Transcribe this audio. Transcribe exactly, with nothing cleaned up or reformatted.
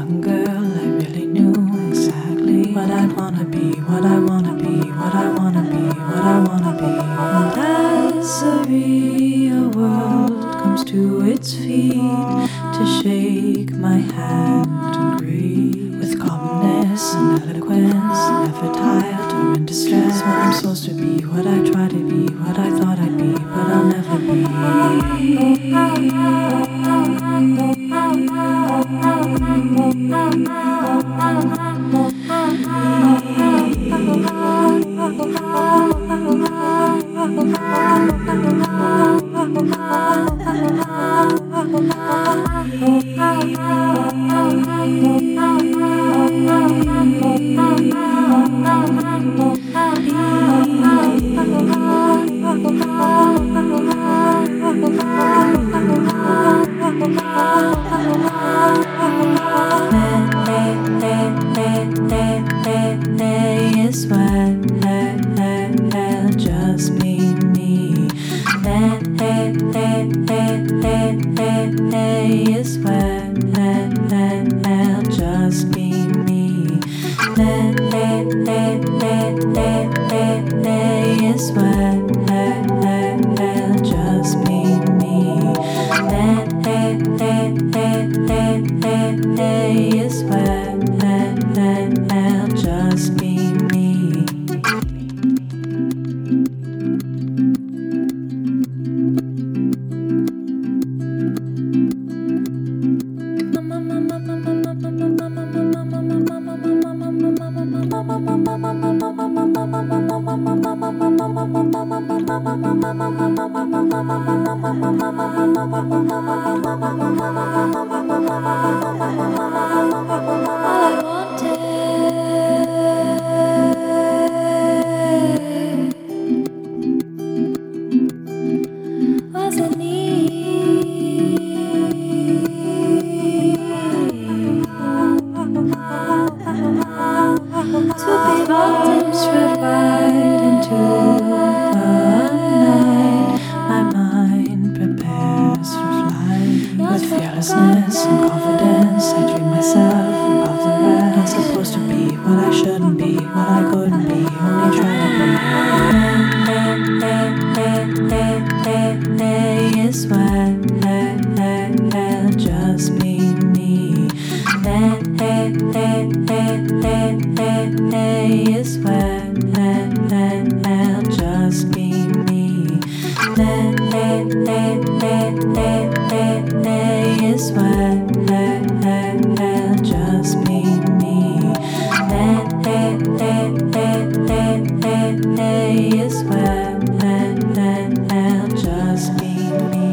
young girl, I really knew exactly what I wanna be, what I wanna be, what I wanna be, what I wanna be. And as the real world comes to its feet to shake my hand and greet with calmness and eloquence, never tired or in distress. What I'm supposed to be, what I try to be, what I thought I'd be, but I'll never be. Is what I'll just be me. Is what I'll just be me. Is what I'll just be me. Is what I'll just be me. Fearlessness and confidence, I dream myself above the rest. Not supposed to be what I shouldn't be, what I couldn't be, only try to be. Is what I'll just be me. Is what I'll just be me. Is what I'll just be me. Is what I'll just be me.